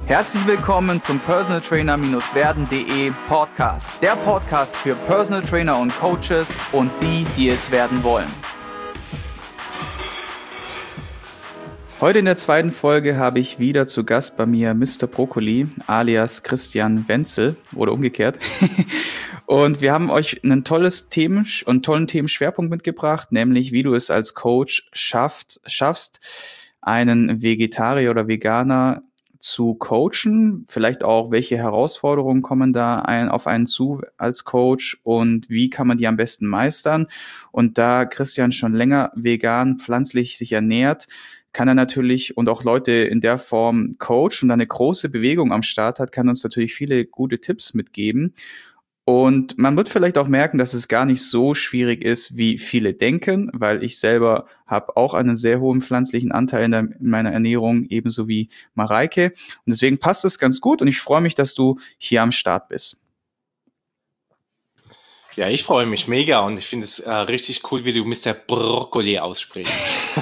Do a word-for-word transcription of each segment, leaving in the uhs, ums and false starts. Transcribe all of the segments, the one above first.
Herzlich willkommen zum Personal Trainer Werden Punkt de Podcast. Der Podcast für Personal Trainer und Coaches und die, die es werden wollen. Heute in der zweiten Folge habe ich wieder zu Gast bei mir Mister Brokkoli alias Christian Wenzel oder umgekehrt. Und wir haben euch ein tolles Themen und tollen Themenschwerpunkt mitgebracht, nämlich wie du es als Coach schafft, schaffst, einen Vegetarier oder Veganer zu coachen, vielleicht auch, welche Herausforderungen kommen da ein, auf einen zu als Coach und wie kann man die am besten meistern. Und da Christian schon länger vegan, pflanzlich sich ernährt, kann er natürlich und auch Leute in der Form coachen und eine große Bewegung am Start hat, kann uns natürlich viele gute Tipps mitgeben. Und man wird vielleicht auch merken, dass es gar nicht so schwierig ist, wie viele denken, weil ich selber habe auch einen sehr hohen pflanzlichen Anteil in, der, in meiner Ernährung, ebenso wie Mareike. Und deswegen passt es ganz gut und ich freue mich, dass du hier am Start bist. Ja, ich freue mich mega und ich finde es äh, richtig cool, wie du Mister Brokkoli aussprichst.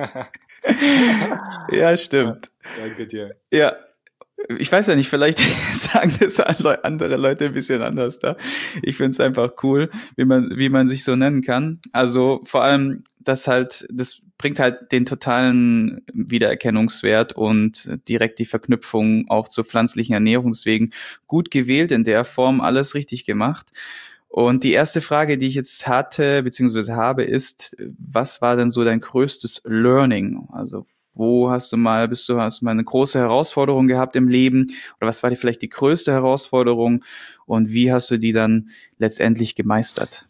Ja, stimmt. Ja, danke dir. Ja. Ich weiß ja nicht, vielleicht sagen das andere Leute ein bisschen anders da. Ich finde es einfach cool, wie man, wie man sich so nennen kann. Also vor allem, das halt, das bringt halt den totalen Wiedererkennungswert und direkt die Verknüpfung auch zur pflanzlichen Ernährung. Deswegen gut gewählt in der Form, alles richtig gemacht. Und die erste Frage, die ich jetzt hatte, beziehungsweise habe, ist, was war denn so dein größtes Learning? Also Wo hast du mal, bist du, hast du mal eine große Herausforderung gehabt im Leben? Oder was war dir vielleicht die größte Herausforderung? Und wie hast du die dann letztendlich gemeistert?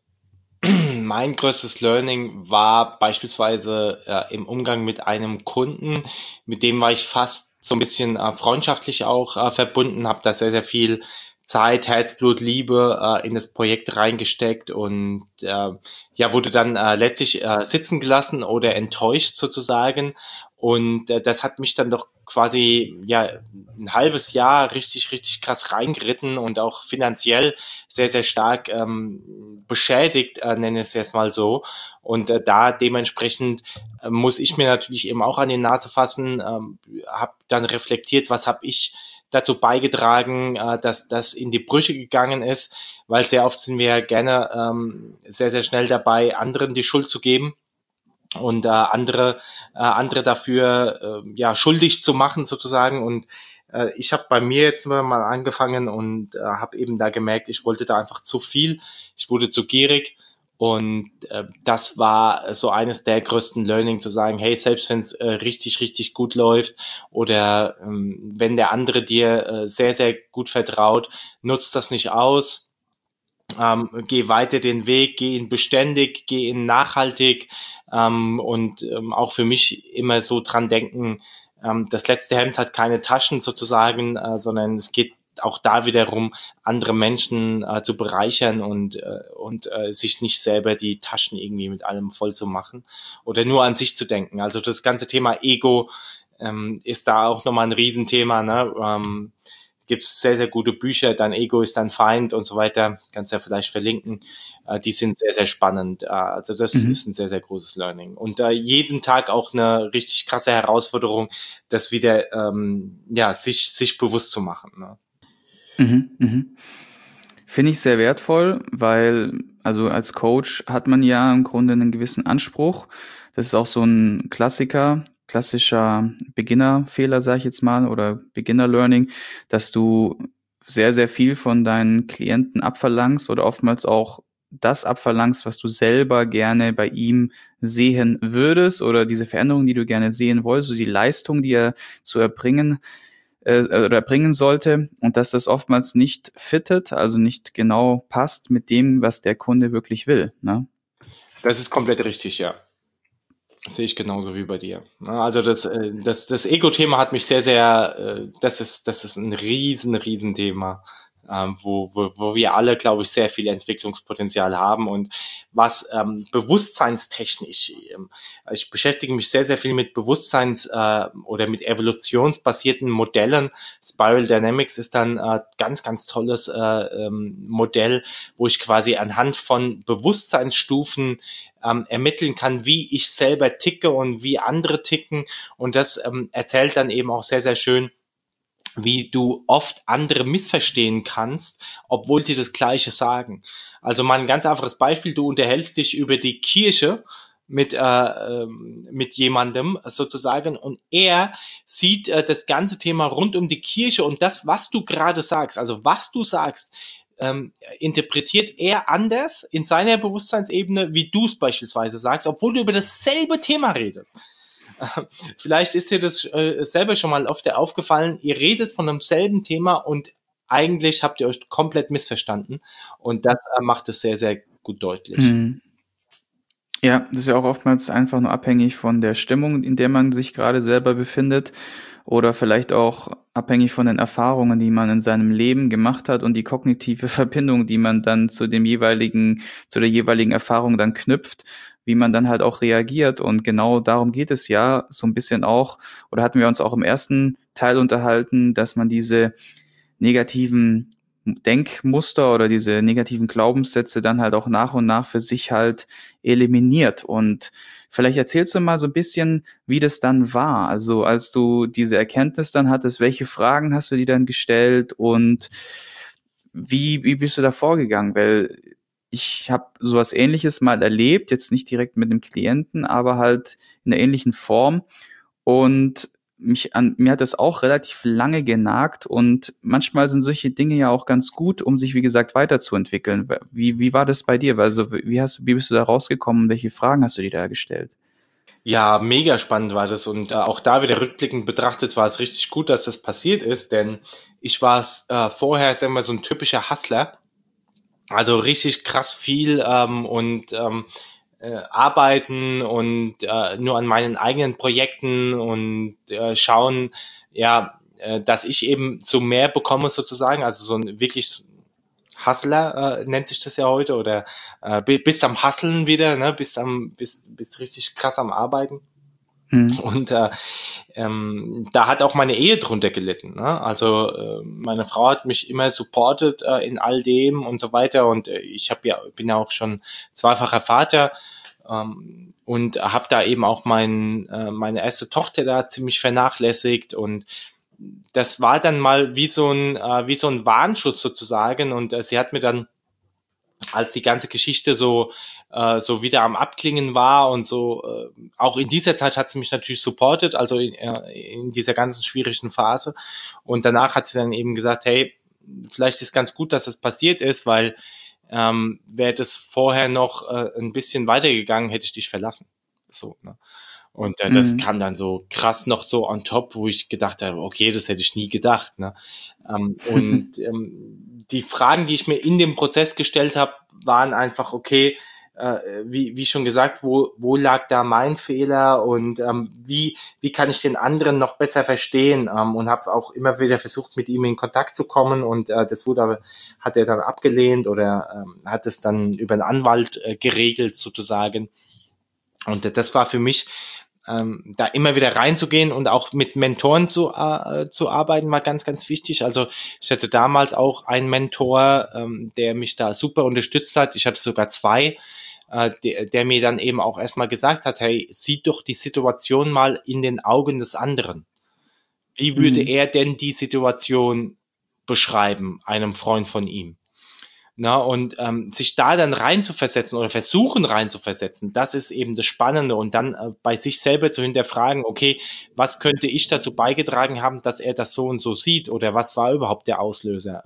Mein größtes Learning war beispielsweise äh, im Umgang mit einem Kunden, mit dem war ich fast so ein bisschen äh, freundschaftlich auch äh, verbunden, habe da sehr, sehr viel Zeit, Herzblut, Liebe äh, in das Projekt reingesteckt und äh, ja, wurde dann äh, letztlich äh, sitzen gelassen oder enttäuscht sozusagen. Und äh, das hat mich dann doch quasi ja ein halbes Jahr richtig, richtig krass reingeritten und auch finanziell sehr, sehr stark ähm, beschädigt, äh, nenne ich es jetzt mal so. Und äh, da dementsprechend äh, muss ich mir natürlich eben auch an die Nase fassen, ähm, habe dann reflektiert, was habe ich dazu beigetragen, äh, dass das in die Brüche gegangen ist, weil sehr oft sind wir gerne ähm, sehr, sehr schnell dabei, anderen die Schuld zu geben und äh, andere äh, andere dafür äh, ja schuldig zu machen sozusagen. Und äh, ich habe bei mir jetzt mal angefangen und äh, habe eben da gemerkt, ich wollte da einfach zu viel, ich wurde zu gierig. Und äh, das war so eines der größten Learning, zu sagen, hey, selbst wenn es äh, richtig, richtig gut läuft oder ähm, wenn der andere dir äh, sehr, sehr gut vertraut, nutzt das nicht aus. Ähm, geh weiter den Weg, geh ihn beständig, geh ihn nachhaltig ähm, und ähm, auch für mich immer so dran denken, ähm, das letzte Hemd hat keine Taschen sozusagen, äh, sondern es geht auch da wiederum andere Menschen äh, zu bereichern und äh, und äh, sich nicht selber die Taschen irgendwie mit allem voll zu machen oder nur an sich zu denken. Also das ganze Thema Ego ähm, ist da auch nochmal ein Riesenthema, ne? Ähm, gibt es sehr, sehr gute Bücher, Dein Ego ist dein Feind und so weiter, kannst ja vielleicht verlinken, äh, die sind sehr, sehr spannend, äh, also das mhm. ist ein sehr, sehr großes Learning und äh, jeden Tag auch eine richtig krasse Herausforderung, das wieder, ähm, ja, sich, sich bewusst zu machen, ne? Mhm, mhm. Finde ich sehr wertvoll, weil also als Coach hat man ja im Grunde einen gewissen Anspruch. Das ist auch so ein Klassiker, klassischer Beginner-Fehler, sage ich jetzt mal, oder Beginner-Learning, dass du sehr, sehr viel von deinen Klienten abverlangst oder oftmals auch das abverlangst, was du selber gerne bei ihm sehen würdest oder diese Veränderung, die du gerne sehen wolltest, so die Leistung, die er zu erbringen äh, oder bringen sollte und dass das oftmals nicht fittet, also nicht genau passt mit dem, was der Kunde wirklich will, ne? Das ist komplett richtig, ja. Das sehe ich genauso wie bei dir. Also das, äh, das, das Ego-Thema hat mich sehr, sehr, äh, das ist, das ist ein riesen, riesen Thema, ähm, wo, wo, wo wir alle, glaube ich, sehr viel Entwicklungspotenzial haben und was ähm, bewusstseinstechnisch, ähm, ich beschäftige mich sehr, sehr viel mit Bewusstseins- äh, oder mit evolutionsbasierten Modellen. Spiral Dynamics ist dann äh, ganz, ganz tolles äh, ähm, Modell, wo ich quasi anhand von Bewusstseinsstufen ähm, ermitteln kann, wie ich selber ticke und wie andere ticken und das ähm, erzählt dann eben auch sehr, sehr schön, wie du oft andere missverstehen kannst, obwohl sie das Gleiche sagen. Also mal ein ganz einfaches Beispiel, du unterhältst dich über die Kirche mit, äh, ähm, mit jemandem sozusagen und er sieht äh, das ganze Thema rund um die Kirche und das, was du gerade sagst, also was du sagst, ähm, interpretiert er anders in seiner Bewusstseinsebene, wie du es beispielsweise sagst, obwohl du über dasselbe Thema redest. Vielleicht ist dir das äh, selber schon mal oft aufgefallen, ihr redet von demselben Thema und eigentlich habt ihr euch komplett missverstanden und das äh, macht es sehr, sehr gut deutlich. Mhm. Ja, das ist ja auch oftmals einfach nur abhängig von der Stimmung, in der man sich gerade selber befindet oder vielleicht auch abhängig von den Erfahrungen, die man in seinem Leben gemacht hat und die kognitive Verbindung, die man dann zu dem jeweiligen zu der jeweiligen Erfahrung dann knüpft, wie man dann halt auch reagiert. Und genau darum geht es ja so ein bisschen auch oder hatten wir uns auch im ersten Teil unterhalten, dass man diese negativen Denkmuster oder diese negativen Glaubenssätze dann halt auch nach und nach für sich halt eliminiert. Und vielleicht erzählst du mal so ein bisschen, wie das dann war. Also als du diese Erkenntnis dann hattest, welche Fragen hast du dir dann gestellt und wie, wie bist du da vorgegangen? Weil ich habe sowas Ähnliches mal erlebt, jetzt nicht direkt mit einem Klienten, aber halt in einer ähnlichen Form. Und mich an, mir hat das auch relativ lange genagt und manchmal sind solche Dinge ja auch ganz gut, um sich, wie gesagt, weiterzuentwickeln. Wie, wie war das bei dir? Also, wie hast, wie bist du da rausgekommen? Welche Fragen hast du dir da gestellt? Ja, mega spannend war das und äh, auch da wieder rückblickend betrachtet war es richtig gut, dass das passiert ist, denn ich war äh, vorher, sagen wir mal, so ein typischer Hustler, also richtig krass viel ähm, und ähm, äh, arbeiten und äh, nur an meinen eigenen Projekten und äh, schauen, ja, äh, dass ich eben so mehr bekomme sozusagen, also so ein wirklich Hustler äh, nennt sich das ja heute oder äh, bi- bist am Hustlen wieder, ne, bist am bist bist richtig krass am Arbeiten. Hm. Und äh, ähm, da hat auch meine Ehe drunter gelitten. Ne? Also äh, meine Frau hat mich immer supportet äh, in all dem und so weiter. Und äh, ich habe ja bin ja auch schon zweifacher Vater ähm, und habe da eben auch mein äh, meine erste Tochter da ziemlich vernachlässigt und das war dann mal wie so ein äh, wie so ein Warnschuss sozusagen. Und äh, sie hat mir dann als die ganze Geschichte so äh, so wieder am Abklingen war und so äh, auch in dieser Zeit hat sie mich natürlich supportet, also in, äh, in dieser ganzen schwierigen Phase und danach hat sie dann eben gesagt, hey, vielleicht ist ganz gut, dass es passiert ist, weil ähm, wäre das vorher noch äh, ein bisschen weitergegangen, hätte ich dich verlassen. So, ne? Und äh, das Hm. kam dann so krass noch so on top, wo ich gedacht habe, okay, das hätte ich nie gedacht. Ne? Ähm, und ähm, die Fragen, die ich mir in dem Prozess gestellt habe, waren einfach, okay, äh, wie, wie schon gesagt, wo, wo lag da mein Fehler und ähm, wie, wie kann ich den anderen noch besser verstehen ähm, und habe auch immer wieder versucht, mit ihm in Kontakt zu kommen und äh, das wurde aber, hat er dann abgelehnt oder ähm, hat es dann über einen Anwalt äh, geregelt sozusagen. Und äh, das war für mich ähm, da immer wieder reinzugehen und auch mit Mentoren zu, äh, zu arbeiten, war ganz, ganz wichtig. Also ich hatte damals auch einen Mentor, ähm, der mich da super unterstützt hat. Ich hatte sogar zwei, äh, der, der mir dann eben auch erstmal gesagt hat, hey, sieh doch die Situation mal in den Augen des anderen. Wie würde Hm. er denn die Situation beschreiben, einem Freund von ihm? Na, und ähm, sich da dann reinzuversetzen oder versuchen reinzuversetzen, das ist eben das Spannende und dann äh, bei sich selber zu hinterfragen, okay, was könnte ich dazu beigetragen haben, dass er das so und so sieht oder was war überhaupt der Auslöser?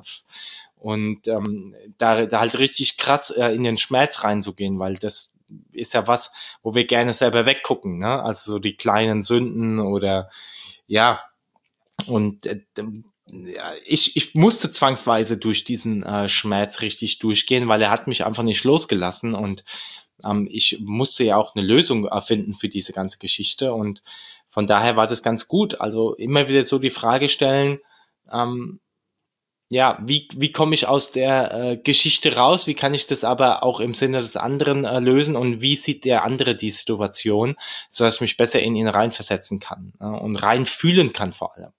Und ähm, da, da halt richtig krass äh, in den Schmerz reinzugehen, weil das ist ja was, wo wir gerne selber weggucken, ne? Also so die kleinen Sünden oder ja, und äh, ja, ich, ich musste zwangsweise durch diesen äh, Schmerz richtig durchgehen, weil er hat mich einfach nicht losgelassen und ähm, ich musste ja auch eine Lösung erfinden für diese ganze Geschichte und von daher war das ganz gut. Also immer wieder so die Frage stellen, ähm, ja, wie, wie komme ich aus der äh, Geschichte raus? Wie kann ich das aber auch im Sinne des anderen äh, lösen? Und wie sieht der andere die Situation, sodass ich mich besser in ihn reinversetzen kann äh, und reinfühlen kann vor allem.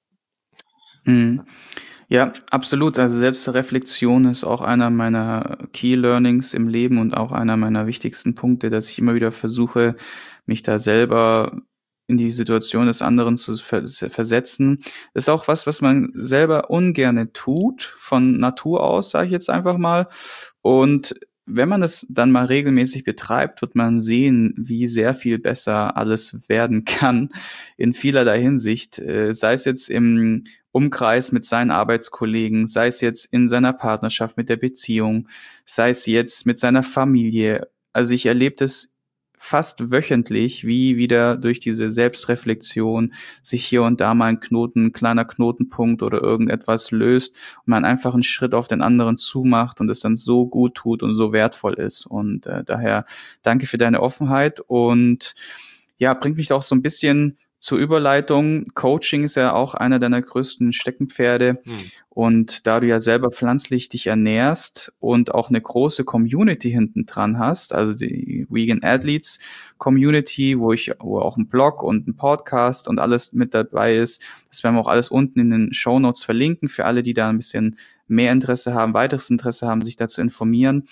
Hm. Ja, absolut. Also Selbstreflexion ist auch einer meiner Key Learnings im Leben und auch einer meiner wichtigsten Punkte, dass ich immer wieder versuche, mich da selber in die Situation des anderen zu vers versetzen, ist auch was, was man selber ungerne tut, von Natur aus, sage ich jetzt einfach mal. Und wenn man es dann mal regelmäßig betreibt, wird man sehen, wie sehr viel besser alles werden kann in vielerlei Hinsicht, äh, sei es jetzt im Umkreis mit seinen Arbeitskollegen, sei es jetzt in seiner Partnerschaft mit der Beziehung, sei es jetzt mit seiner Familie. Also ich erlebe das fast wöchentlich, wie wieder durch diese Selbstreflexion sich hier und da mal ein Knoten, ein kleiner Knotenpunkt oder irgendetwas löst und man einfach einen Schritt auf den anderen zumacht und es dann so gut tut und so wertvoll ist. Und äh, daher danke für deine Offenheit und ja, bringt mich auch so ein bisschen zur Überleitung. Coaching ist ja auch einer deiner größten Steckenpferde. Hm. Und da du ja selber pflanzlich dich ernährst und auch eine große Community hinten dran hast, also die Vegan Athletes Community, wo ich, wo auch ein Blog und ein Podcast und alles mit dabei ist, das werden wir auch alles unten in den Shownotes verlinken für alle, die da ein bisschen mehr Interesse haben, weiteres Interesse haben, sich da zu informieren.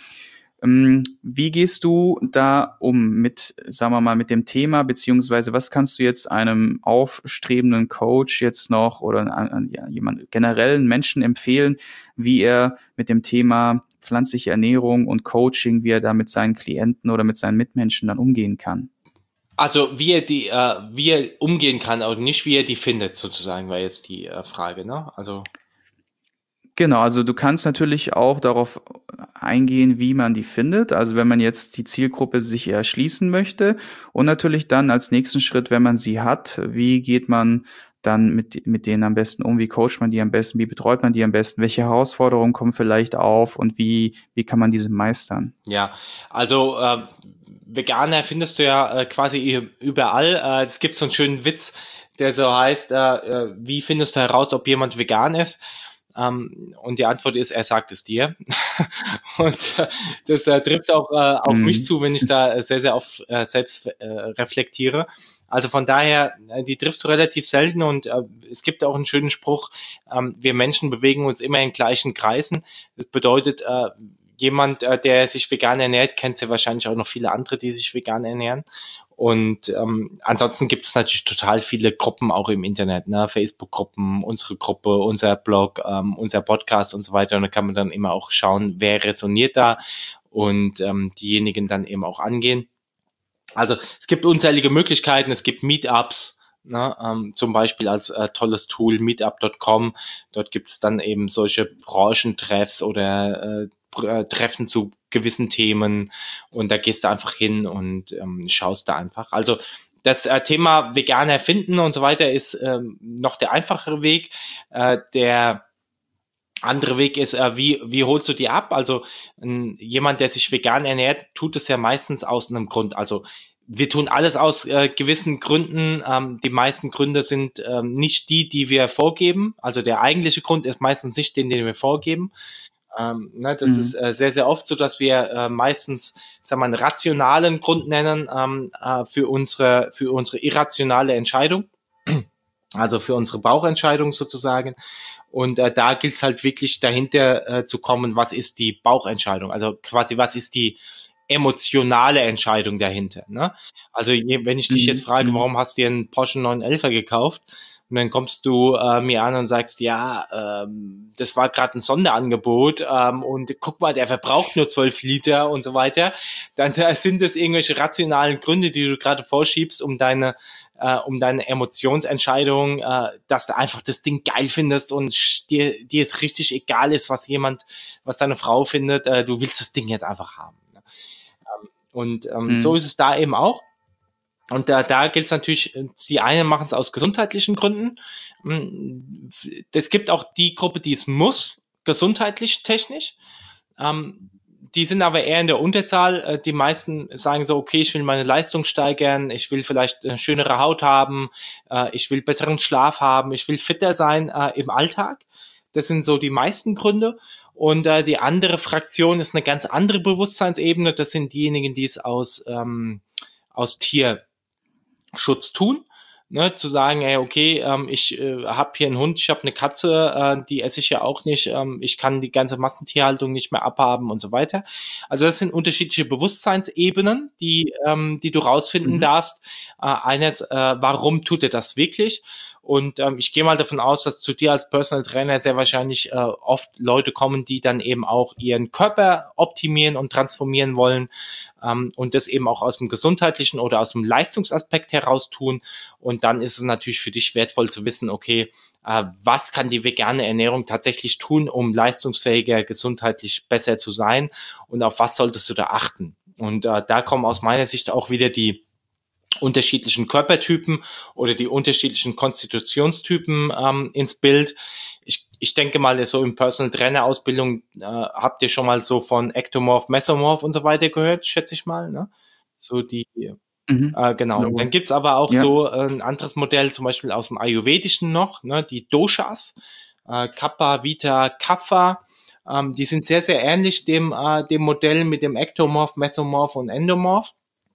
Wie gehst du da um mit, sagen wir mal, mit dem Thema, beziehungsweise was kannst du jetzt einem aufstrebenden Coach jetzt noch oder ja, jemand generellen Menschen empfehlen, wie er mit dem Thema pflanzliche Ernährung und Coaching, wie er da mit seinen Klienten oder mit seinen Mitmenschen dann umgehen kann? Also wie er die, äh, wie er umgehen kann, aber nicht wie er die findet, sozusagen, war jetzt die äh, Frage, ne? Also Genau, also du kannst natürlich auch darauf eingehen, wie man die findet. Also wenn man jetzt die Zielgruppe sich erschließen möchte und natürlich dann als nächsten Schritt, wenn man sie hat, wie geht man dann mit, mit denen am besten um, wie coacht man die am besten, wie betreut man die am besten, welche Herausforderungen kommen vielleicht auf und wie, wie kann man diese meistern? Ja, also äh, Veganer findest du ja äh, quasi überall. Äh, es gibt so einen schönen Witz, der so heißt, äh, äh, wie findest du heraus, ob jemand vegan ist? Um, und die Antwort ist, er sagt es dir. Und äh, das äh, trifft auch äh, auf Mhm. mich zu, wenn ich da sehr, sehr oft äh, selbst äh, reflektiere. Also von daher, äh, die triffst du relativ selten und äh, es gibt auch einen schönen Spruch, ähm, wir Menschen bewegen uns immer in gleichen Kreisen. Das bedeutet, äh, jemand, äh, der sich vegan ernährt, kennt ja wahrscheinlich auch noch viele andere, die sich vegan ernähren. Und ähm, ansonsten gibt es natürlich total viele Gruppen auch im Internet, ne? Facebook-Gruppen, unsere Gruppe, unser Blog, ähm, unser Podcast und so weiter. Und da kann man dann immer auch schauen, wer resoniert da und ähm, diejenigen dann eben auch angehen. Also es gibt unzählige Möglichkeiten, es gibt Meetups, ne? ähm, zum Beispiel als äh, tolles Tool meetup Punkt com. Dort gibt es dann eben solche Branchentreffs oder äh, Treffen zu gewissen Themen und da gehst du einfach hin und ähm, schaust da einfach. Also das äh, Thema vegan erfinden und so weiter ist ähm, noch der einfachere Weg. Äh, der andere Weg ist, äh, wie wie holst du die ab? Also äh, jemand, der sich vegan ernährt, tut es ja meistens aus einem Grund. Also wir tun alles aus äh, gewissen Gründen. Ähm, die meisten Gründe sind ähm, nicht die, die wir vorgeben. Also der eigentliche Grund ist meistens nicht den, den wir vorgeben. Ähm, ne, das Mhm. ist äh, sehr, sehr oft so, dass wir äh, meistens, sagen wir, einen rationalen Grund nennen ähm, äh, für unsere für unsere irrationale Entscheidung, also für unsere Bauchentscheidung sozusagen. Und äh, da gilt es halt wirklich dahinter äh, zu kommen, was ist die Bauchentscheidung, also quasi was ist die emotionale Entscheidung dahinter. Ne? Also je, wenn ich dich jetzt Mhm. frage, Mhm. warum hast du dir einen Porsche neun elfer gekauft? Und dann kommst du äh, mir an und sagst, ja, ähm, das war gerade ein Sonderangebot ähm, und guck mal, der verbraucht nur zwölf Liter und so weiter. Dann da sind das irgendwelche rationalen Gründe, die du gerade vorschiebst, um deine äh, um deine Emotionsentscheidung, äh, dass du einfach das Ding geil findest und dir dir es richtig egal ist, was jemand, was deine Frau findet. Äh, du willst das Ding jetzt einfach haben. Und ähm, so Mhm. ist es da eben auch. Und da, da gilt es natürlich, die einen machen es aus gesundheitlichen Gründen. Es gibt auch die Gruppe, die es muss, gesundheitlich, technisch. Ähm, die sind aber eher in der Unterzahl. Die meisten sagen so, okay, ich will meine Leistung steigern, ich will vielleicht eine schönere Haut haben, äh, ich will besseren Schlaf haben, ich will fitter sein äh, im Alltag. Das sind so die meisten Gründe. Und äh, die andere Fraktion ist eine ganz andere Bewusstseinsebene. Das sind diejenigen, die es aus, ähm, aus Tier Schutz tun. Ne, zu sagen, ey, okay, ähm, ich äh, habe hier einen Hund, ich habe eine Katze, äh, die esse ich ja auch nicht, ähm, ich kann die ganze Massentierhaltung nicht mehr abhaben und so weiter. Also das sind unterschiedliche Bewusstseinsebenen, die ähm, die du rausfinden Mhm. darfst. Äh, eines, äh, warum tut er das wirklich? Und ähm, ich gehe mal davon aus, dass zu dir als Personal Trainer sehr wahrscheinlich äh, oft Leute kommen, die dann eben auch ihren Körper optimieren und transformieren wollen, ähm, und das eben auch aus dem gesundheitlichen oder aus dem Leistungsaspekt heraus tun. Und dann ist es natürlich für dich wertvoll zu wissen, okay, äh, was kann die vegane Ernährung tatsächlich tun, um leistungsfähiger, gesundheitlich besser zu sein, und auf was solltest du da achten? Und äh, da kommen aus meiner Sicht auch wieder die unterschiedlichen Körpertypen oder die unterschiedlichen Konstitutionstypen ähm, ins Bild. Ich, ich denke mal, so in Personal Trainer Ausbildung äh, habt ihr schon mal so von Ektomorph, Mesomorph und so weiter gehört, schätze ich mal, ne? So die, Mhm. äh, genau. Und dann Logo. gibt's aber auch Ja. so äh, ein anderes Modell, zum Beispiel aus dem Ayurvedischen noch, ne? Die Doshas, äh, Kapha, Vita, Kapha. Ähm, die sind sehr, sehr ähnlich dem, äh, dem Modell mit dem Ektomorph, Mesomorph und Endomorph.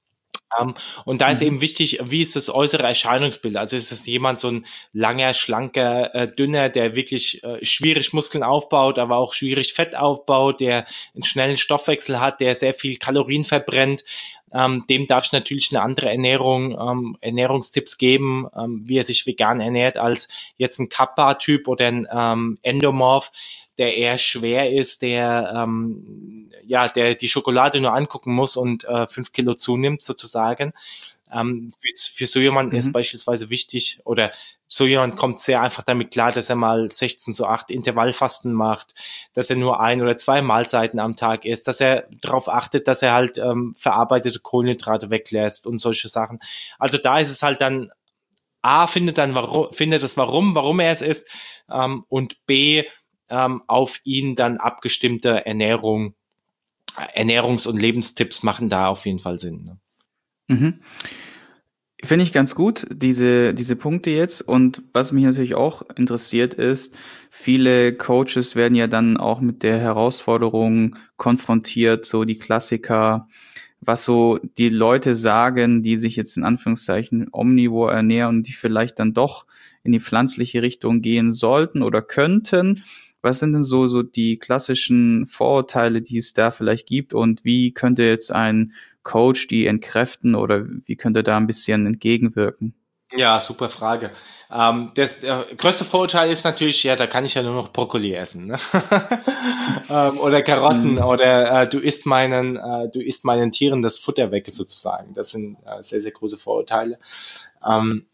Um, und da ist Mhm. eben wichtig, wie ist das äußere Erscheinungsbild? Also ist es jemand so ein langer, schlanker, äh, dünner, der wirklich äh, schwierig Muskeln aufbaut, aber auch schwierig Fett aufbaut, der einen schnellen Stoffwechsel hat, der sehr viel Kalorien verbrennt. Ähm, dem darf ich natürlich eine andere Ernährung, ähm, Ernährungstipps geben, ähm, wie er sich vegan ernährt, als jetzt ein Kappa-Typ oder ein ähm, Endomorph, der eher schwer ist, der ähm, ja, der die Schokolade nur angucken muss und äh, fünf Kilo zunimmt sozusagen. Ähm, für, für so jemanden ist Mhm. beispielsweise wichtig, oder so jemand kommt sehr einfach damit klar, dass er mal sechzehn zu acht Intervallfasten macht, dass er nur ein oder zwei Mahlzeiten am Tag isst, dass er darauf achtet, dass er halt ähm, verarbeitete Kohlenhydrate weglässt und solche Sachen. Also da ist es halt dann, A, findet dann warum, findet das warum, warum er es isst, ähm, und B, ähm, auf ihn dann abgestimmte Ernährung, Ernährungs- und Lebenstipps machen da auf jeden Fall Sinn. Ne? Mhm. Finde ich ganz gut, diese, diese Punkte jetzt. Und was mich natürlich auch interessiert ist, viele Coaches werden ja dann auch mit der Herausforderung konfrontiert, so die Klassiker, was so die Leute sagen, die sich jetzt in Anführungszeichen omnivor ernähren und die vielleicht dann doch in die pflanzliche Richtung gehen sollten oder könnten. Was sind denn so, so die klassischen Vorurteile, die es da vielleicht gibt, und wie könnte jetzt ein Coach die entkräften oder wie könnte da ein bisschen entgegenwirken? Ja, super Frage. Ähm, das äh, größte Vorurteil ist natürlich, ja, da kann ich ja nur noch Brokkoli essen, ne? ähm, oder Karotten, Mhm. oder äh, du isst meinen, äh, du isst meinen Tieren das Futter weg sozusagen. Das sind äh, sehr, sehr große Vorurteile. Ähm,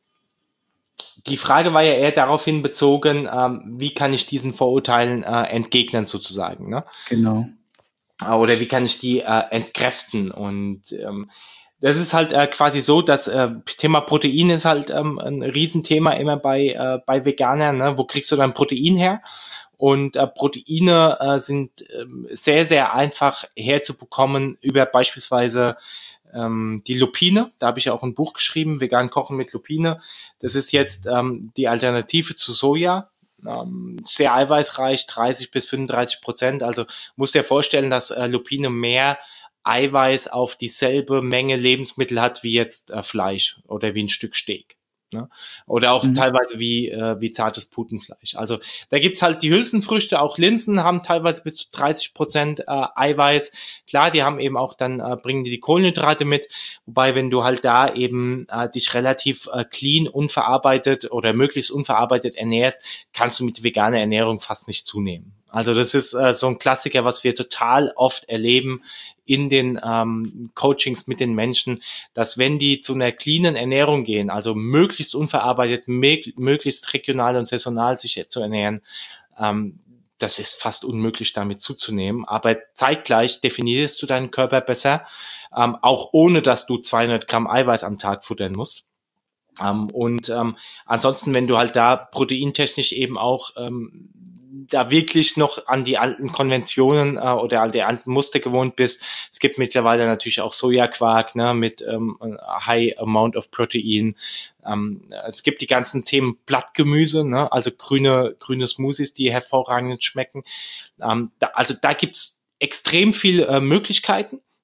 die Frage war ja eher daraufhin bezogen, ähm, wie kann ich diesen Vorurteilen äh, entgegnen sozusagen, ne? Genau. Äh, Oder wie kann ich die äh, entkräften? Und ähm, das ist halt äh, quasi so, dass äh, Thema Protein ist halt ähm, ein Riesenthema immer bei, äh, bei Veganern. Ne? Wo kriegst du dein Protein her? Und äh, Proteine äh, sind ähm, sehr, sehr einfach herzubekommen über beispielsweise ähm, die Lupine. Da habe ich auch ein Buch geschrieben, Vegan Kochen mit Lupine. Das ist jetzt ähm, die Alternative zu Soja. Ähm, sehr eiweißreich, dreißig bis fünfunddreißig Prozent. Also musst dir vorstellen, dass äh, Lupine mehr Eiweiß auf dieselbe Menge Lebensmittel hat wie jetzt äh, Fleisch oder wie ein Stück Steak. Ne? Oder auch Mhm. teilweise wie, äh, wie zartes Putenfleisch. Also da gibt's halt die Hülsenfrüchte, auch Linsen haben teilweise bis zu dreißig Prozent äh, Eiweiß. Klar, die haben eben auch dann, äh, bringen die die Kohlenhydrate mit. Wobei, wenn du halt da eben äh, dich relativ äh, clean, unverarbeitet oder möglichst unverarbeitet ernährst, kannst du mit veganer Ernährung fast nicht zunehmen. Also das ist äh, so ein Klassiker, was wir total oft erleben in den ähm, Coachings mit den Menschen, dass wenn die zu einer cleanen Ernährung gehen, also möglichst unverarbeitet, möglichst regional und saisonal sich zu ernähren, ähm, das ist fast unmöglich, damit zuzunehmen. Aber zeitgleich definierst du deinen Körper besser, ähm, auch ohne, dass du zweihundert Gramm Eiweiß am Tag futtern musst. Ähm, und ähm, ansonsten, wenn du halt da proteintechnisch eben auch ähm, da wirklich noch an die alten Konventionen äh, oder an die alten Muster gewohnt bist. Es gibt mittlerweile natürlich auch Sojaquark, ne, mit ähm, High Amount of Protein. Ähm, es gibt die ganzen Themen Blattgemüse, ne, also grüne grüne Smoothies, die hervorragend schmecken. Ähm, da, also da gibt's extrem viele äh, Möglichkeiten.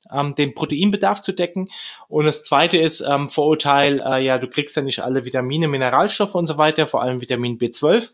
ähm, den Proteinbedarf zu decken. Und das zweite ist ähm, Vorurteil, äh, ja, du kriegst ja nicht alle Vitamine, Mineralstoffe und so weiter, vor allem Vitamin B zwölf.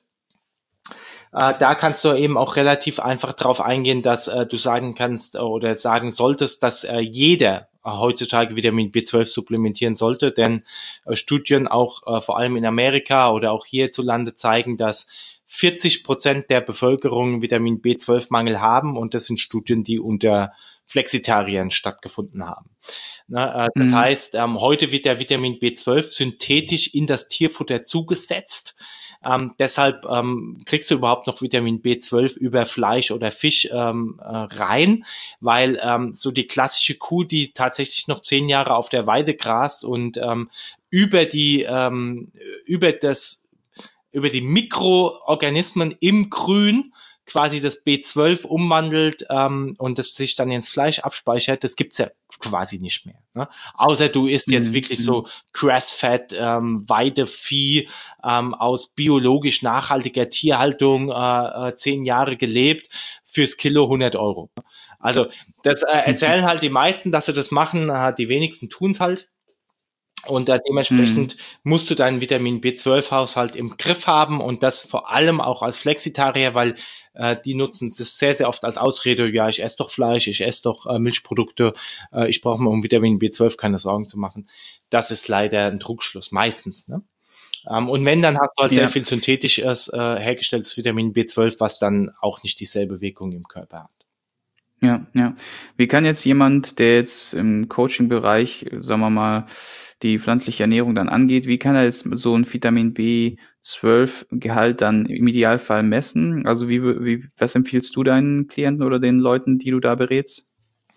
Äh, da kannst du eben auch relativ einfach darauf eingehen, dass äh, du sagen kannst äh, oder sagen solltest, dass äh, jeder äh, heutzutage Vitamin B zwölf supplementieren sollte, denn äh, Studien auch äh, vor allem in Amerika oder auch hierzulande zeigen, dass vierzig Prozent der Bevölkerung Vitamin B zwölf Mangel haben, und das sind Studien, die unter Flexitariern stattgefunden haben. Na, äh, das Mhm. heißt, ähm, heute wird der Vitamin B zwölf synthetisch in das Tierfutter zugesetzt. Ähm, deshalb ähm, kriegst du überhaupt noch Vitamin B zwölf über Fleisch oder Fisch ähm, äh, rein, weil ähm, so die klassische Kuh, die tatsächlich noch zehn Jahre auf der Weide grast und ähm, über die ähm, über das über die Mikroorganismen im Grün quasi das B zwölf umwandelt ähm, und das sich dann ins Fleisch abspeichert, das gibt's ja quasi nicht mehr. Ne? Außer du isst jetzt Mhm. wirklich so Grass-Fed, ähm, Weidevieh ähm, aus biologisch nachhaltiger Tierhaltung, äh, äh, zehn Jahre gelebt, fürs Kilo hundert Euro. Also das äh, erzählen halt die meisten, dass sie das machen, äh, die wenigsten tun's halt. Und äh, Mhm. dementsprechend musst du deinen Vitamin B zwölf Haushalt im Griff haben, und das vor allem auch als Flexitarier, weil äh, die nutzen das sehr, sehr oft als Ausrede, ja, ich esse doch Fleisch, ich esse doch äh, Milchprodukte, äh, ich brauche mir um Vitamin B zwölf keine Sorgen zu machen. Das ist leider ein Trugschluss, meistens. Ne? Ähm, und wenn, dann hast du halt sehr Ja. viel synthetisches äh, hergestelltes Vitamin B zwölf, was dann auch nicht dieselbe Wirkung im Körper hat. Ja, ja. Wie kann jetzt jemand, der jetzt im Coaching-Bereich, äh, sagen wir mal, die pflanzliche Ernährung dann angeht, wie kann er jetzt so ein Vitamin B zwölf Gehalt dann im Idealfall messen? Also wie, wü- wie, was empfiehlst du deinen Klienten oder den Leuten, die du da berätst?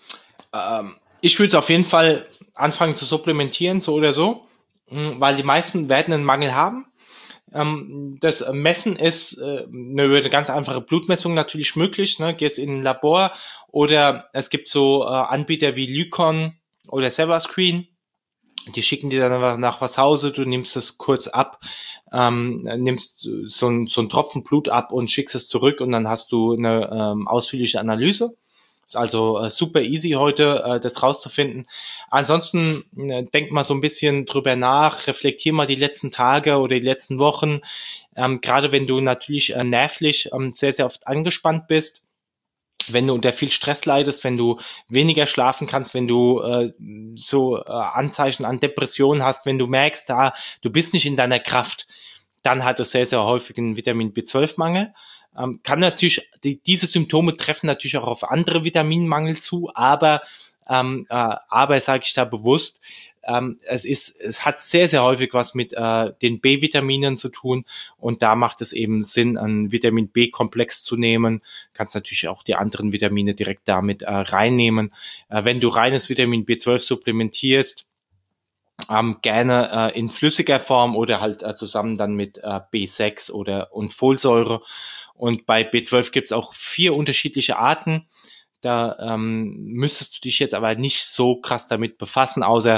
Ähm, ich würde auf jeden Fall anfangen zu supplementieren, so oder so, mh, weil die meisten werden einen Mangel haben. Ähm, das Messen ist äh, eine, über eine ganz einfache Blutmessung natürlich möglich. Ne? Gehst in ein Labor, oder es gibt so äh, Anbieter wie Lycon oder Severscreen. Die schicken dir dann einfach nach was Hause, du nimmst es kurz ab, ähm, nimmst so ein, so ein Tropfen Blut ab und schickst es zurück, und dann hast du eine ähm, ausführliche Analyse. Ist also äh, super easy heute, äh, das rauszufinden. Ansonsten äh, denk mal so ein bisschen drüber nach, reflektier mal die letzten Tage oder die letzten Wochen. Ähm, gerade wenn du natürlich äh, nervlich ähm, sehr, sehr oft angespannt bist, wenn du unter viel Stress leidest, wenn du weniger schlafen kannst, wenn du äh, so äh, Anzeichen an Depressionen hast, wenn du merkst, da du bist nicht in deiner Kraft, dann hat es sehr, sehr häufig einen Vitamin B zwölf Mangel. Ähm, kann natürlich, die, diese Symptome treffen natürlich auch auf andere Vitaminmangel zu, aber ähm, äh, aber sage ich da bewusst, ähm, es ist, es hat sehr, sehr häufig was mit äh, den B-Vitaminen zu tun, und da macht es eben Sinn, einen Vitamin B-Komplex zu nehmen. Kannst natürlich auch die anderen Vitamine direkt damit äh, reinnehmen. Äh, wenn du reines Vitamin B zwölf supplementierst, ähm, gerne äh, in flüssiger Form oder halt äh, zusammen dann mit äh, B sechs oder und Folsäure. Und bei B zwölf gibt es auch vier unterschiedliche Arten. Da ähm, müsstest du dich jetzt aber nicht so krass damit befassen, außer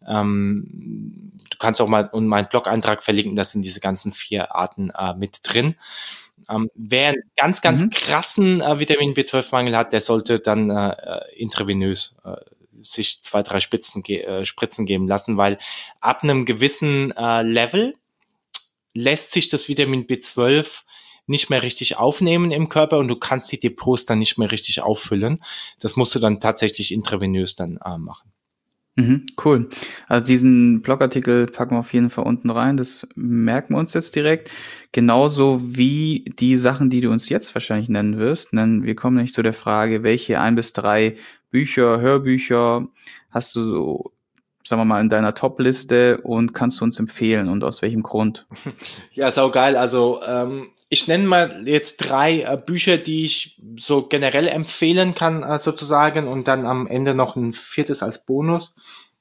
ähm, du kannst auch mal und meinen Blog-Eintrag verlinken, das sind diese ganzen vier Arten äh, mit drin. Ähm, wer einen ganz, ganz Mhm. krassen äh, Vitamin B zwölf Mangel hat, der sollte dann äh, äh, intravenös äh, sich zwei, drei Spitzen ge äh, Spritzen geben lassen, weil ab einem gewissen äh, Level lässt sich das Vitamin B zwölf nicht mehr richtig aufnehmen im Körper, und du kannst die Depots dann nicht mehr richtig auffüllen. Das musst du dann tatsächlich intravenös dann äh, machen. Mhm, cool. Also diesen Blogartikel packen wir auf jeden Fall unten rein. Das merken wir uns jetzt direkt. Genauso wie die Sachen, die du uns jetzt wahrscheinlich nennen wirst. Denn wir kommen nicht zu der Frage, welche ein bis drei Bücher, Hörbücher hast du so, sagen wir mal, in deiner Top-Liste und kannst du uns empfehlen und aus welchem Grund? Ja, saugeil. Also ähm, ich nenne mal jetzt drei äh, Bücher, die ich so generell empfehlen kann, äh, sozusagen, und dann am Ende noch ein viertes als Bonus.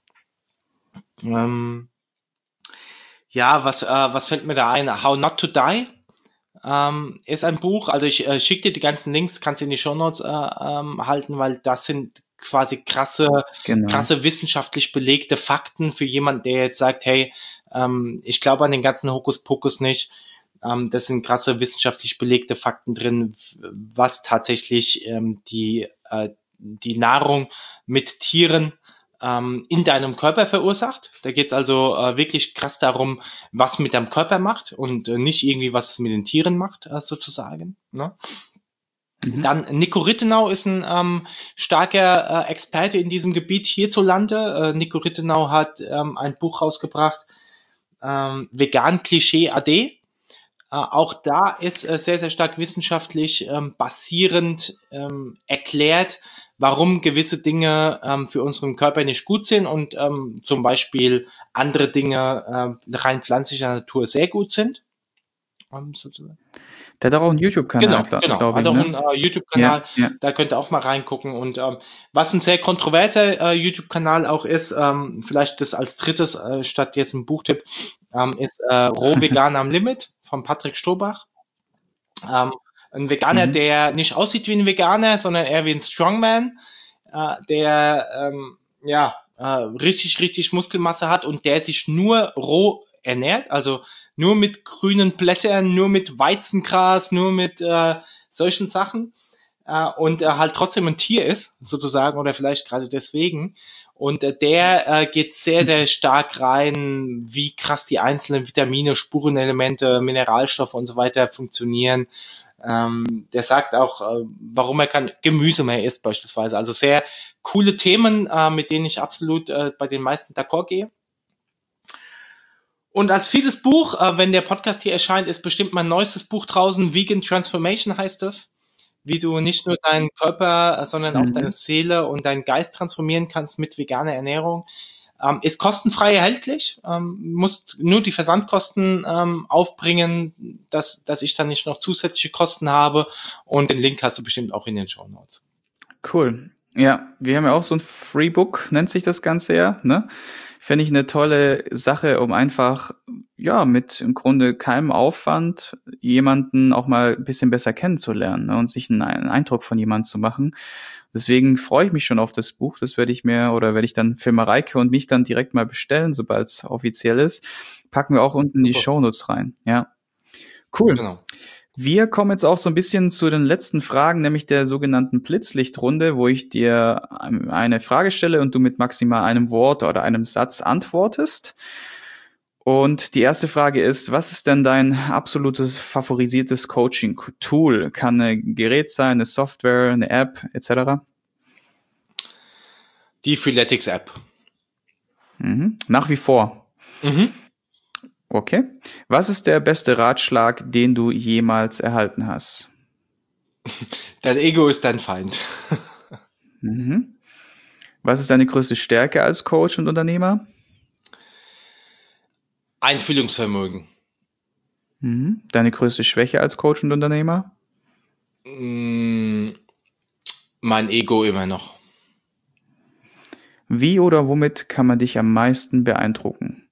Ähm, ja, was, äh, was fällt mir da ein? How Not to Die ähm, ist ein Buch. Also ich äh, schicke dir die ganzen Links, kannst du in die Shownotes äh, ähm, halten, weil das sind quasi krasse, Genau. krasse wissenschaftlich belegte Fakten für jemanden, der jetzt sagt, hey, ähm, ich glaube an den ganzen Hokuspokus nicht. Ähm, das sind krasse wissenschaftlich belegte Fakten drin, was tatsächlich ähm, die äh, die Nahrung mit Tieren ähm, in deinem Körper verursacht. Da geht es also äh, wirklich krass darum, was mit deinem Körper macht und äh, nicht irgendwie, was es mit den Tieren macht, äh, sozusagen. Ne? Mhm. Dann Nico Rittenau ist ein ähm, starker äh, Experte in diesem Gebiet hierzulande. Äh, Nico Rittenau hat ähm, ein Buch rausgebracht, ähm, Vegan Klischee A D. Äh, auch da ist äh, sehr, sehr stark wissenschaftlich ähm, basierend ähm, erklärt, warum gewisse Dinge ähm, für unseren Körper nicht gut sind und ähm, zum Beispiel andere Dinge äh, rein pflanzlicher Natur sehr gut sind. Ähm, sozusagen. Der hat auch einen YouTube-Kanal, Genau, glaube genau. glaub Hat ich, auch ne? einen äh, YouTube-Kanal, Ja, ja. da könnt ihr auch mal reingucken. Und ähm, was ein sehr kontroverser äh, YouTube-Kanal auch ist, ähm, vielleicht das als drittes, äh, statt jetzt ein Buchtipp, ähm, ist äh, Roh Vegan am Limit von Patrick Stobach. Ähm, ein Veganer, Mhm. der nicht aussieht wie ein Veganer, sondern eher wie ein Strongman, äh, der ähm, ja äh, richtig, richtig Muskelmasse hat und der sich nur roh ernährt, also nur mit grünen Blättern, nur mit Weizengras, nur mit äh, solchen Sachen äh, und äh, halt trotzdem ein Tier ist, sozusagen, oder vielleicht gerade deswegen. Und äh, der äh, geht sehr, sehr stark rein, wie krass die einzelnen Vitamine, Spurenelemente, Mineralstoffe und so weiter funktionieren. Ähm, der sagt auch, äh, warum er kein Gemüse mehr isst beispielsweise. Also sehr coole Themen, äh, mit denen ich absolut äh, bei den meisten d'accord gehe. Und als viertes Buch, äh, wenn der Podcast hier erscheint, ist bestimmt mein neuestes Buch draußen. Vegan Transformation heißt das. Wie du nicht nur deinen Körper, äh, sondern auch Mhm. deine Seele und deinen Geist transformieren kannst mit veganer Ernährung. Ähm, ist kostenfrei erhältlich. Ähm, musst nur die Versandkosten ähm, aufbringen, dass, dass ich dann nicht noch zusätzliche Kosten habe. Und den Link hast du bestimmt auch in den Shownotes. Cool. Ja, wir haben ja auch so ein Freebook, nennt sich das Ganze ja, ne? Finde ich eine tolle Sache, um einfach, ja, mit im Grunde keinem Aufwand jemanden auch mal ein bisschen besser kennenzulernen, ne? Und sich einen, einen Eindruck von jemandem zu machen. Deswegen freue ich mich schon auf das Buch. Das werde ich mir, oder werde ich dann für Mareike und mich dann direkt mal bestellen, sobald es offiziell ist. Packen wir auch unten in die Super. Shownotes rein. Ja. Cool. Genau. Wir kommen jetzt auch so ein bisschen zu den letzten Fragen, nämlich der sogenannten Blitzlichtrunde, wo ich dir eine Frage stelle und du mit maximal einem Wort oder einem Satz antwortest. Und die erste Frage ist, was ist denn dein absolutes favorisiertes Coaching-Tool? Kann ein Gerät sein, eine Software, eine App et cetera? Die Freeletics-App. Mhm. Nach wie vor. Mhm. Okay. Was ist der beste Ratschlag, den du jemals erhalten hast? Dein Ego ist dein Feind. Mhm. Was ist deine größte Stärke als Coach und Unternehmer? Einfühlungsvermögen. Mhm. Deine größte Schwäche als Coach und Unternehmer? Mm, mein Ego immer noch. Wie oder womit kann man dich am meisten beeindrucken?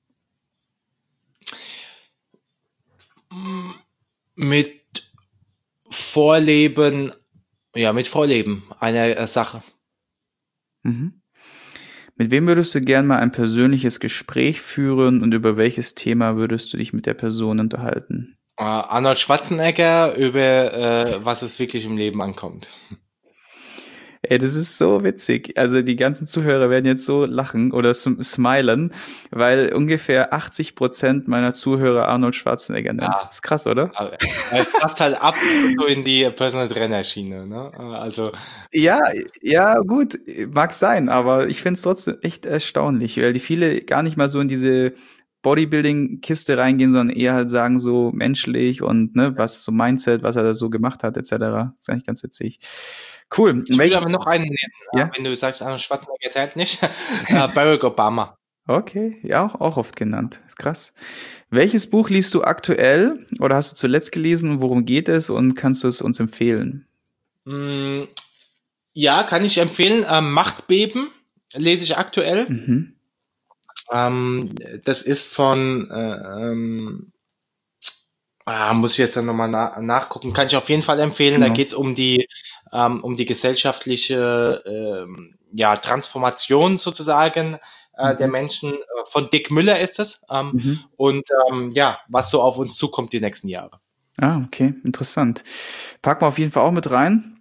Mit Vorleben, ja, mit Vorleben einer äh, Sache. Mhm. Mit wem würdest du gern mal ein persönliches Gespräch führen und über welches Thema würdest du dich mit der Person unterhalten? Äh, Arnold Schwarzenegger über äh, was es wirklich im Leben ankommt. Ey, das ist so witzig. Also die ganzen Zuhörer werden jetzt so lachen oder sm- smilen, weil ungefähr achtzig Prozent meiner Zuhörer Arnold Schwarzenegger nennt. Ja. Ist krass, oder? Aber er passt halt ab so in die Personal Trainer Schiene, ne? Äh, Also Ja, ja, gut, mag sein, aber ich finde es trotzdem echt erstaunlich, weil die viele gar nicht mal so in diese Bodybuilding-Kiste reingehen, sondern eher halt sagen so menschlich und ne, was so Mindset, was er da so gemacht hat, et cetera. Das ist eigentlich ganz witzig. Cool. ich will Welch, aber noch einen nennen, äh, ja, wenn du sagst, Arnold Schwarzenegger zählt nicht. äh, Barack Obama. okay, ja, auch, auch oft genannt. Ist krass. Welches Buch liest du aktuell oder hast du zuletzt gelesen? Worum geht es und kannst du es uns empfehlen? Mm, ja, kann ich empfehlen. Ähm, Machtbeben lese ich aktuell. Mhm. Ähm, das ist von, äh, ähm, ah, muss ich jetzt dann nochmal na nachgucken, kann ich auf jeden Fall empfehlen. Genau. Da geht's um die, ähm, um die gesellschaftliche ähm, ja, Transformation sozusagen äh, Mhm. der Menschen. Äh, Von Dick Müller ist es. Ähm, Mhm. und ähm, ja, was so auf uns zukommt die nächsten Jahre. Ah, okay, interessant. Packen wir auf jeden Fall auch mit rein.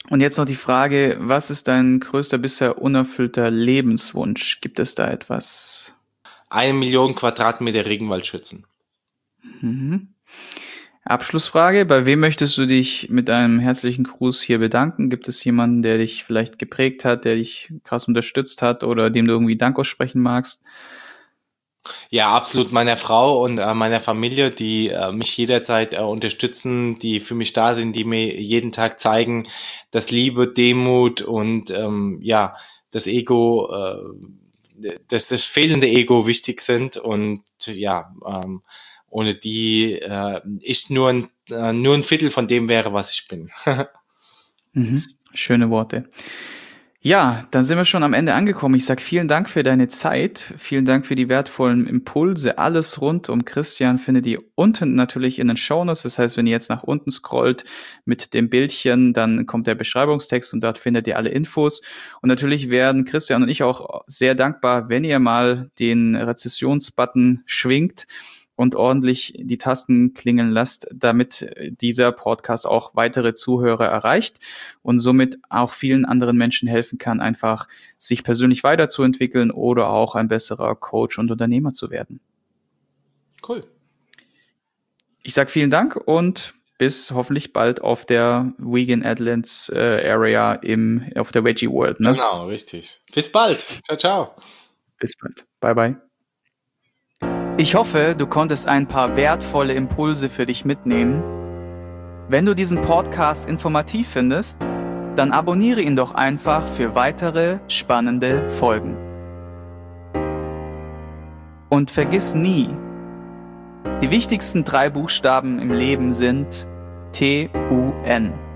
Und jetzt noch die Frage, was ist dein größter bisher unerfüllter Lebenswunsch? Gibt es da etwas? Eine Million Quadratmeter Regenwald schützen. Mhm. Abschlussfrage, bei wem möchtest du dich mit einem herzlichen Gruß hier bedanken? Gibt es jemanden, der dich vielleicht geprägt hat, der dich krass unterstützt hat oder dem du irgendwie Dank aussprechen magst? Ja, absolut meiner Frau und äh, meiner Familie, die äh, mich jederzeit äh, unterstützen, die für mich da sind, die mir jeden Tag zeigen, dass Liebe, Demut und ähm, ja, das Ego, äh, dass das fehlende Ego wichtig sind und ja, ähm, ohne die äh, ich nur ein, äh, nur ein Viertel von dem wäre, was ich bin. Mhm. Schöne Worte. Ja, dann sind wir schon am Ende angekommen. Ich sage vielen Dank für deine Zeit, vielen Dank für die wertvollen Impulse. Alles rund um Christian findet ihr unten natürlich in den Shownotes. Das heißt, wenn ihr jetzt nach unten scrollt mit dem Bildchen, dann kommt der Beschreibungstext und dort findet ihr alle Infos. Und natürlich werden Christian und ich auch sehr dankbar, wenn ihr mal den Rezessionsbutton schwingt und ordentlich die Tasten klingeln lasst, damit dieser Podcast auch weitere Zuhörer erreicht und somit auch vielen anderen Menschen helfen kann, einfach sich persönlich weiterzuentwickeln oder auch ein besserer Coach und Unternehmer zu werden. Cool. Ich sage vielen Dank und bis hoffentlich bald auf der Vegan Adlands äh, Area im, auf der Veggie World. Ne? Genau, richtig. Bis bald. Ciao, ciao. Bis bald. Bye, bye. Ich hoffe, du konntest ein paar wertvolle Impulse für dich mitnehmen. Wenn du diesen Podcast informativ findest, dann abonniere ihn doch einfach für weitere spannende Folgen. Und vergiss nie, die wichtigsten drei Buchstaben im Leben sind T U N.